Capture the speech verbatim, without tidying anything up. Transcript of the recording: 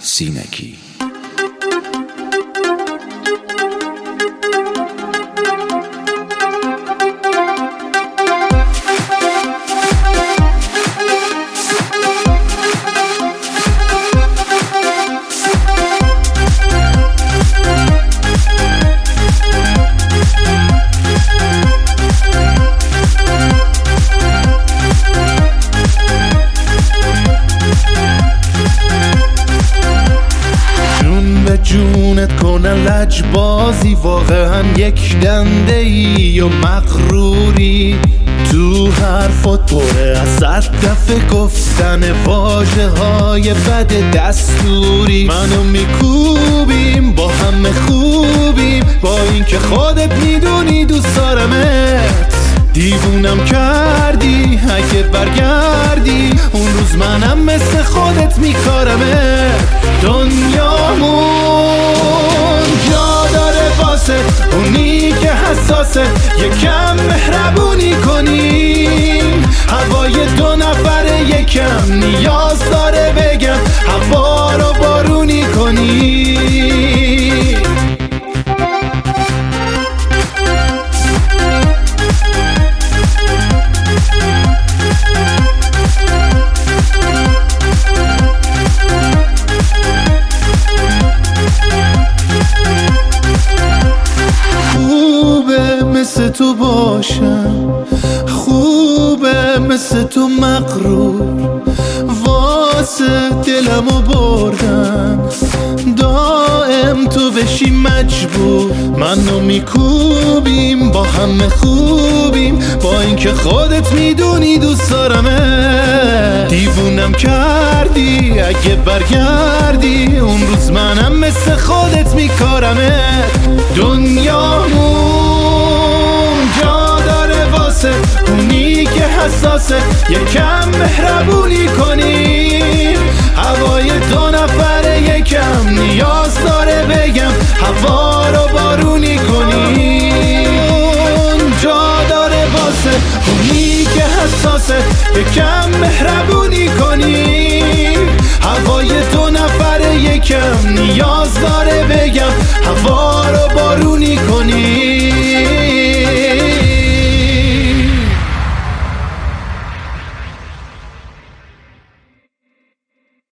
سینکی. جونت کنن لجبازی، واقعا یک دنده ای و مغروری. تو حرفات پره از صد دفعه گفتن واژه های بد دستوری. منو میکوبیم با همه خوبیم، با اینکه خودت میدونی دوست دارمت. دیوونم کردی اگه برگردی، اون روز منم مثل خودت میکارمت. دنیامون جا داره واسه اونی که حساسه، یکم مهربونی کنیم. هوای دو نفره یکم نیاز داره بگم، هوا رو بارونی کنیم. مثل تو باشم، خوبه مثل تو مغرور. واسه دلمو بردن دائم تو بشی مجبور. منو میکوبیم با همه خوبیم، با اینکه خودت میدونی دوست دارمه. دیوونم کردی اگه برگردی، اون روز منم مثل خودت میکارمه. دنیامون جا داره واسه اونی که حساسه، یکم مهربونی کنیم. هوای دو نفره یکم نیاز داره بگم، هوا